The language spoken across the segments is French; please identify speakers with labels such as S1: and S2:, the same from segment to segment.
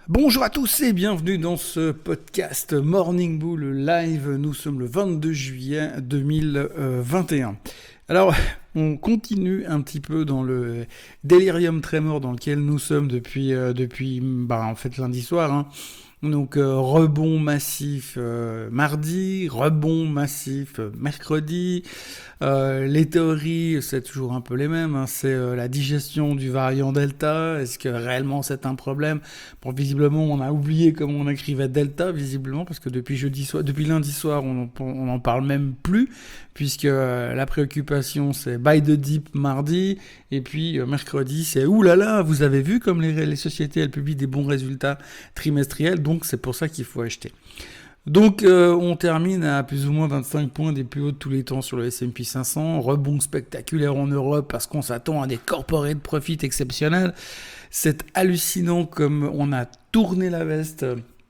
S1: Bonjour à tous et bienvenue dans ce podcast Morning Bull Live. Nous sommes le 22 juillet 2021. Alors, on continue un petit peu dans le délirium tremor dans lequel nous sommes depuis lundi soir. Donc rebond massif mardi, rebond massif mercredi. Les théories, c'est toujours un peu les mêmes. C'est la digestion du variant Delta. Est-ce que réellement c'est un problème? Bon, visiblement, on a oublié comment on écrivait Delta, visiblement, parce que depuis lundi soir, on n'en parle même plus, puisque la préoccupation, c'est buy the dip mardi, et puis mercredi, c'est oulala, vous avez vu comme les sociétés, elles publient des bons résultats trimestriels, donc c'est pour ça qu'il faut acheter. Donc on termine à plus ou moins 25 points des plus hauts de tous les temps sur le S&P 500, rebond spectaculaire en Europe parce qu'on s'attend à des corporate profits exceptionnels. C'est hallucinant comme on a tourné la veste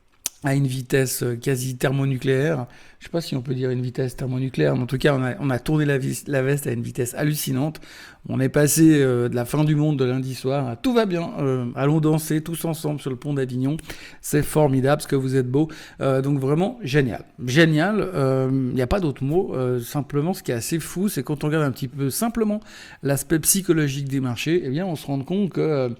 S1: à une vitesse quasi thermonucléaire. Je ne sais pas si on peut dire une vitesse thermonucléaire, mais en tout cas, on a tourné la veste à une vitesse hallucinante. On est passé de la fin du monde de lundi soir à tout va bien, allons danser tous ensemble sur le pont d'Avignon. C'est formidable, ce que vous êtes beau. Donc vraiment, génial. Génial, il n'y a pas d'autre mot. Simplement, ce qui est assez fou, c'est quand on regarde un petit peu simplement l'aspect psychologique des marchés, eh bien, on se rend compte que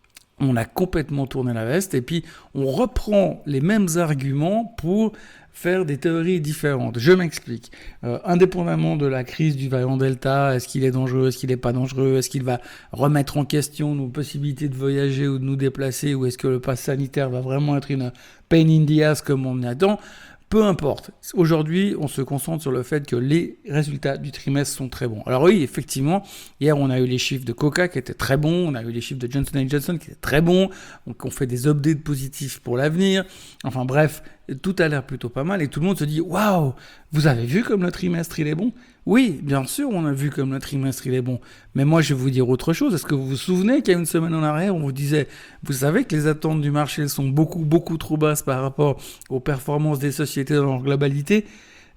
S1: on a complètement tourné la veste et puis on reprend les mêmes arguments pour faire des théories différentes. Je m'explique. Indépendamment de la crise du variant Delta, est-ce qu'il est dangereux, est-ce qu'il n'est pas dangereux, est-ce qu'il va remettre en question nos possibilités de voyager ou de nous déplacer, ou est-ce que le pass sanitaire va vraiment être une pain in the ass comme on y attend? Peu importe. Aujourd'hui, on se concentre sur le fait que les résultats du trimestre sont très bons. Alors oui, effectivement, hier, on a eu les chiffres de Coca qui étaient très bons, on a eu les chiffres de Johnson & Johnson qui étaient très bons, donc on fait des updates positifs pour l'avenir. Enfin bref, tout a l'air plutôt pas mal et tout le monde se dit « Waouh, vous avez vu comme le trimestre il est bon ?» Oui, bien sûr, on a vu comme le trimestre il est bon. Mais moi, je vais vous dire autre chose. Est-ce que vous vous souvenez qu'il y a une semaine en arrière, on vous disait, vous savez que les attentes du marché sont beaucoup trop basses par rapport aux performances des sociétés dans leur globalité?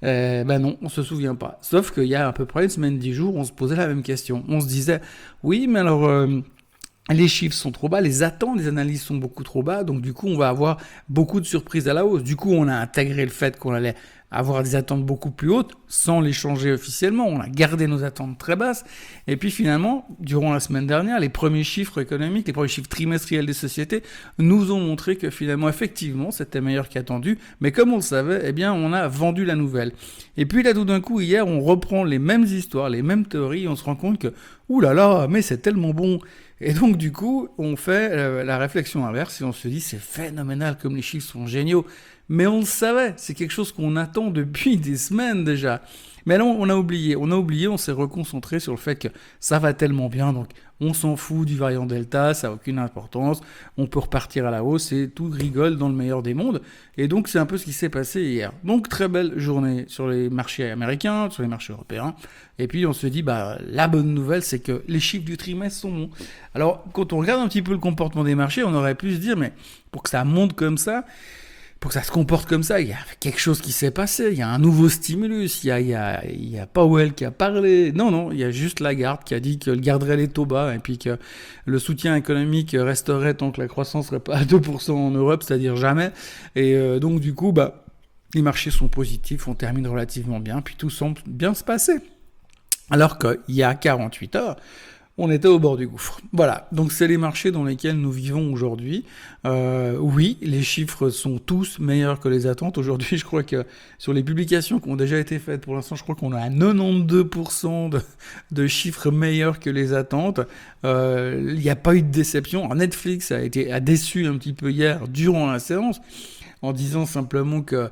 S1: Ben non, on se souvient pas. Sauf qu'il y a à peu près une semaine, 10 jours, on se posait la même question. On se disait, oui, mais alors... les chiffres sont trop bas, les attentes des analyses sont beaucoup trop bas, donc du coup on va avoir beaucoup de surprises à la hausse. Du coup on a intégré le fait qu'on allait avoir des attentes beaucoup plus hautes sans les changer officiellement. On a gardé nos attentes très basses. Et puis finalement, durant la semaine dernière, les premiers chiffres économiques, les premiers chiffres trimestriels des sociétés nous ont montré que finalement, effectivement, c'était meilleur qu'attendu. Mais comme on le savait, eh bien, on a vendu la nouvelle. Et puis là, tout d'un coup, hier, on reprend les mêmes histoires, les mêmes théories, et on se rend compte que, oulala, mais c'est tellement bon. Et donc, du coup, on fait la réflexion inverse et on se dit, c'est phénoménal comme les chiffres sont géniaux. Mais on le savait, c'est quelque chose qu'on attend depuis des semaines déjà. Mais là, on a oublié, on s'est reconcentré sur le fait que ça va tellement bien, donc on s'en fout du variant Delta, ça n'a aucune importance, on peut repartir à la hausse et tout rigole dans le meilleur des mondes. Et donc, c'est un peu ce qui s'est passé hier. Donc, très belle journée sur les marchés américains, sur les marchés européens. Et puis, on se dit, la bonne nouvelle, c'est que les chiffres du trimestre sont bons. Alors, quand on regarde un petit peu le comportement des marchés, on aurait pu se dire, mais pour que ça monte comme ça, pour que ça se comporte comme ça, il y a quelque chose qui s'est passé, il y a un nouveau stimulus, il y a Powell qui a parlé, non, il y a juste Lagarde qui a dit qu'elle garderait les taux bas et puis que le soutien économique resterait tant que la croissance serait pas à 2% en Europe, c'est-à-dire jamais, et donc du coup, les marchés sont positifs, on termine relativement bien, puis tout semble bien se passer. Alors qu'il y a 48 heures, on était au bord du gouffre. Voilà, donc c'est les marchés dans lesquels nous vivons aujourd'hui. Oui, les chiffres sont tous meilleurs que les attentes. Aujourd'hui, je crois que sur les publications qui ont déjà été faites, pour l'instant, je crois qu'on a à 92% de chiffres meilleurs que les attentes. Il n'y a pas eu de déception. Alors, Netflix a déçu un petit peu hier durant la séance en disant simplement que,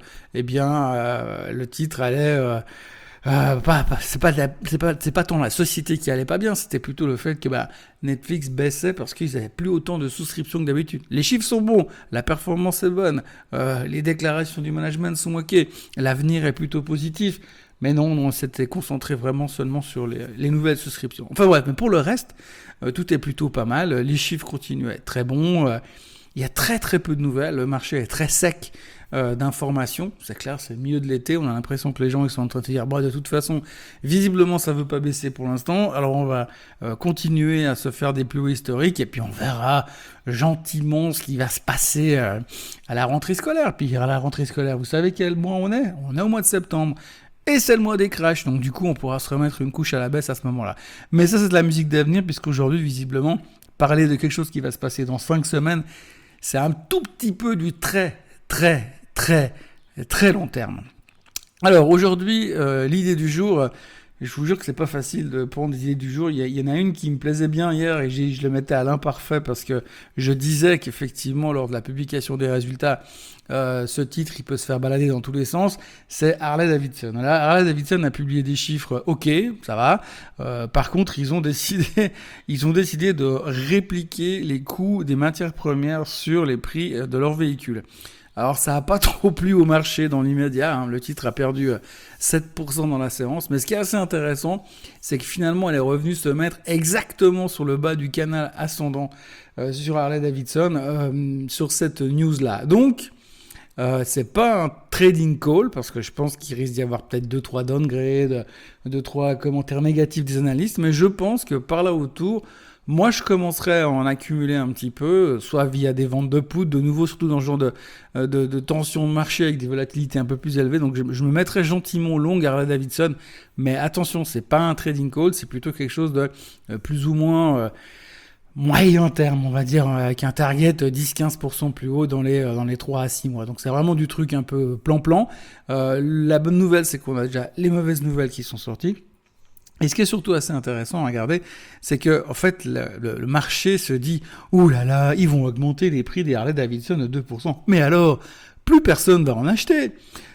S1: le titre allait... c'est pas tant la société qui allait pas bien, c'était plutôt le fait que Netflix baissait parce qu'ils avaient plus autant de souscriptions que d'habitude. Les chiffres sont bons, la performance est bonne, les déclarations du management sont ok, l'avenir est plutôt positif. Mais non, on s'était concentré vraiment seulement sur les nouvelles souscriptions. Enfin bref, mais pour le reste, tout est plutôt pas mal. Les chiffres continuent à être très bons. il y a très très peu de nouvelles, le marché est très sec d'informations, c'est clair, c'est le milieu de l'été, on a l'impression que les gens ils sont en train de se dire de toute façon, visiblement ça veut pas baisser pour l'instant, alors on va continuer à se faire des plus hauts historiques et puis on verra gentiment ce qui va se passer à la rentrée scolaire. Puis à la rentrée scolaire, vous savez quel mois on est? On est au mois de septembre. Et c'est le mois des crashs, donc du coup on pourra se remettre une couche à la baisse à ce moment-là. Mais ça c'est de la musique d'avenir, puisqu'aujourd'hui visiblement, parler de quelque chose qui va se passer dans 5 semaines, c'est un tout petit peu du très long terme. Alors aujourd'hui, l'idée du jour, je vous jure que c'est pas facile de prendre des idées du jour. Il y en a une qui me plaisait bien hier et je le mettais à l'imparfait parce que je disais qu'effectivement lors de la publication des résultats, ce titre il peut se faire balader dans tous les sens. C'est Harley Davidson. Là, Harley Davidson a publié des chiffres, ok, ça va. Par contre, ils ont décidé de répliquer les coûts des matières premières sur les prix de leurs véhicules. Alors ça n'a pas trop plu au marché dans l'immédiat, le titre a perdu 7% dans la séance, mais ce qui est assez intéressant, c'est que finalement elle est revenue se mettre exactement sur le bas du canal ascendant sur Harley Davidson, sur cette news-là. Donc, c'est pas un trading call, parce que je pense qu'il risque d'y avoir peut-être 2-3 downgrades, 2-3 commentaires négatifs des analystes, mais je pense que par là autour, moi, je commencerai à en accumuler un petit peu, soit via des ventes de poudre, de nouveau, surtout dans ce genre de tension de marché avec des volatilités un peu plus élevées. Donc, je me mettrai gentiment long Harley Davidson. Mais attention, c'est pas un trading call, c'est plutôt quelque chose de plus ou moins moyen terme, on va dire, avec un target 10-15% plus haut dans les 3 à 6 mois. Donc, c'est vraiment du truc un peu plan-plan. La bonne nouvelle, c'est qu'on a déjà les mauvaises nouvelles qui sont sorties. Et ce qui est surtout assez intéressant à regarder, c'est que en fait le marché se dit « Ouh là là, ils vont augmenter les prix des Harley Davidson de 2%. Mais alors, plus personne va en acheter !»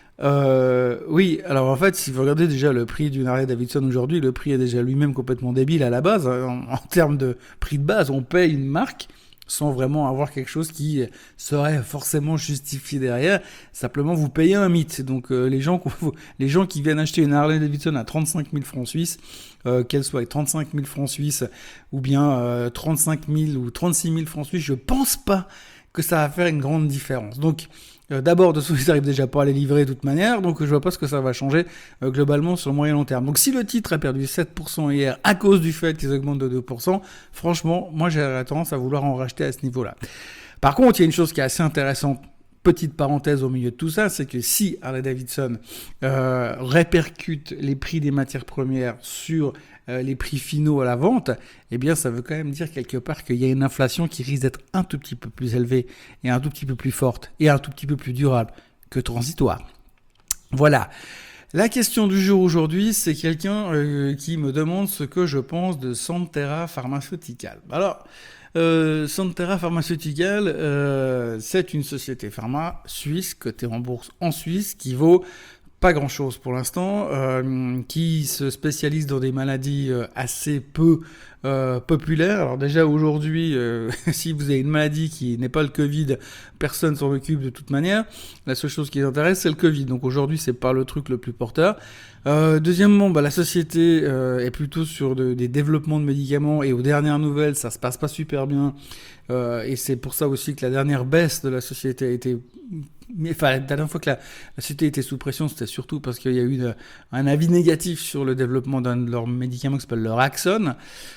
S1: Oui, alors en fait, si vous regardez déjà le prix d'une Harley Davidson aujourd'hui, le prix est déjà lui-même complètement débile à la base. En termes de prix de base, on paye une marque sans vraiment avoir quelque chose qui serait forcément justifié derrière. Simplement, vous payez un mythe. Donc, les gens qui viennent acheter une Harley Davidson à 35 000 francs suisses, qu'elle soit avec 35 000 francs suisses ou bien 35 000 ou 36 000 francs suisses, je pense pas que ça va faire une grande différence. Donc, d'abord, de toute façon, ils n'arrivent déjà pas à les livrer de toute manière, donc je vois pas ce que ça va changer globalement sur le moyen long terme. Donc si le titre a perdu 7% hier à cause du fait qu'ils augmentent de 2%, franchement, moi j'ai tendance à vouloir en racheter à ce niveau-là. Par contre, il y a une chose qui est assez intéressante, petite parenthèse au milieu de tout ça, c'est que si Harley Davidson répercute les prix des matières premières sur les prix finaux à la vente, eh bien ça veut quand même dire quelque part qu'il y a une inflation qui risque d'être un tout petit peu plus élevée et un tout petit peu plus forte et un tout petit peu plus durable que transitoire. Voilà. La question du jour aujourd'hui, c'est quelqu'un qui me demande ce que je pense de Santhera Pharmaceutical. Alors, Santhera Pharmaceutical, c'est une société pharma suisse cotée en bourse en Suisse qui vaut pas grand-chose pour l'instant, qui se spécialise dans des maladies assez peu populaires. Alors déjà aujourd'hui, si vous avez une maladie qui n'est pas le Covid, personne s'en occupe de toute manière. La seule chose qui les intéresse, c'est le Covid. Donc aujourd'hui, c'est pas le truc le plus porteur. Deuxièmement, la société est plutôt sur des développements de médicaments et aux dernières nouvelles, ça se passe pas super bien. Et c'est pour ça aussi que la dernière baisse de la société a été... Enfin, la dernière fois que la société était sous pression, c'était surtout parce qu'il y a eu un avis négatif sur le développement d'un de leurs médicaments qui s'appelle le Raxone.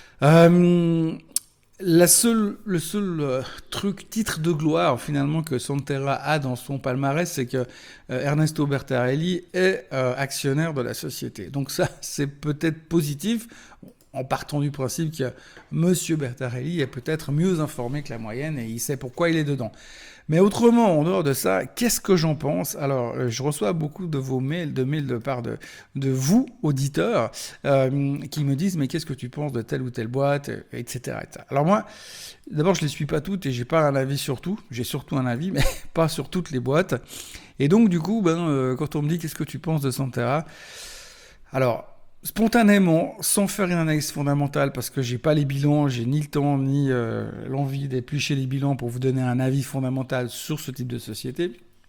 S1: Le seul titre de gloire finalement que Santhera a dans son palmarès, c'est que Ernesto Bertarelli est actionnaire de la société. Donc ça, c'est peut-être positif, en partant du principe que Monsieur Bertarelli est peut-être mieux informé que la moyenne et il sait pourquoi il est dedans. Mais autrement, en dehors de ça, qu'est-ce que j'en pense ? Alors, je reçois beaucoup de vos mails de part de vous, auditeurs, qui me disent « Mais qu'est-ce que tu penses de telle ou telle boîte ?» etc., etc. Alors moi, d'abord, je les suis pas toutes et j'ai pas un avis sur tout. J'ai surtout un avis, mais pas sur toutes les boîtes. Et donc, du coup, quand on me dit « Qu'est-ce que tu penses de Santhera ?» Alors, spontanément, sans faire une analyse fondamentale, parce que j'ai pas les bilans, j'ai ni le temps ni l'envie d'éplucher les bilans pour vous donner un avis fondamental sur ce type de société.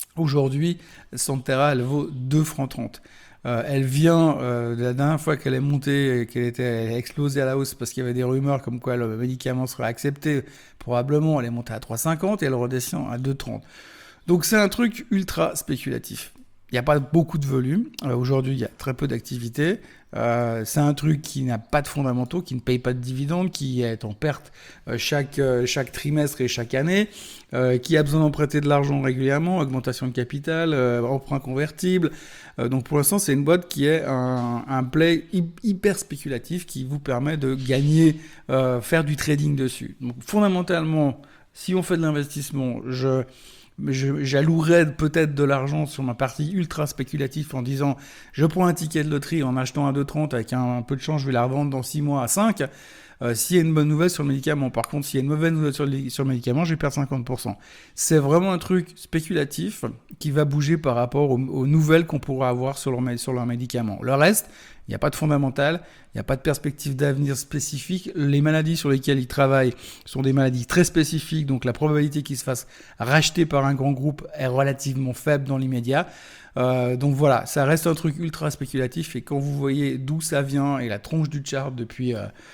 S1: Aujourd'hui, Santhera, elle vaut 2 francs 30. Elle vient de la dernière fois qu'elle est montée, elle a explosé à la hausse parce qu'il y avait des rumeurs comme quoi le médicament serait accepté. Probablement, elle est montée à 3,50 et elle redescend à 2,30. Donc c'est un truc ultra spéculatif. Il n'y a pas beaucoup de volume. Aujourd'hui, il y a très peu d'activité. C'est un truc qui n'a pas de fondamentaux, qui ne paye pas de dividendes, qui est en perte chaque trimestre et chaque année, qui a besoin d'emprunter de l'argent régulièrement, augmentation de capital, emprunt convertible. Donc pour l'instant, c'est une boîte qui est un play hyper spéculatif qui vous permet de gagner, faire du trading dessus. Donc fondamentalement, si on fait de l'investissement, j'allouerais peut-être de l'argent sur ma partie ultra spéculative en disant je prends un ticket de loterie en achetant un 2,30 avec un peu de chance, je vais la revendre dans 6 mois à 5. S'il y a une bonne nouvelle sur le médicament, par contre, s'il y a une mauvaise nouvelle sur le médicament, je vais perdre 50%. C'est vraiment un truc spéculatif qui va bouger par rapport aux nouvelles qu'on pourra avoir sur leur médicament. Le reste, il n'y a pas de fondamental, il n'y a pas de perspective d'avenir spécifique. Les maladies sur lesquelles ils travaillent sont des maladies très spécifiques, donc la probabilité qu'ils se fassent racheter par un grand groupe est relativement faible dans l'immédiat. Donc voilà, ça reste un truc ultra spéculatif et quand vous voyez d'où ça vient et la tronche du chart depuis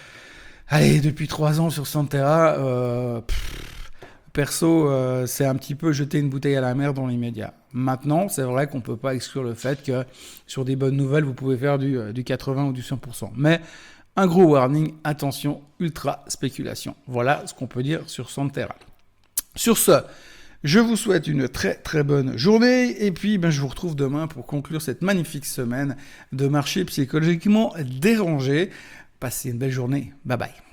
S1: 3 ans sur Santhera, perso, c'est un petit peu jeter une bouteille à la mer dans l'immédiat. Maintenant, c'est vrai qu'on ne peut pas exclure le fait que sur des bonnes nouvelles, vous pouvez faire du 80 ou du 100%. Mais un gros warning, attention, ultra spéculation. Voilà ce qu'on peut dire sur Santhera. Sur ce, je vous souhaite une très très bonne journée et puis je vous retrouve demain pour conclure cette magnifique semaine de marché psychologiquement dérangé. Passez une belle journée. Bye bye.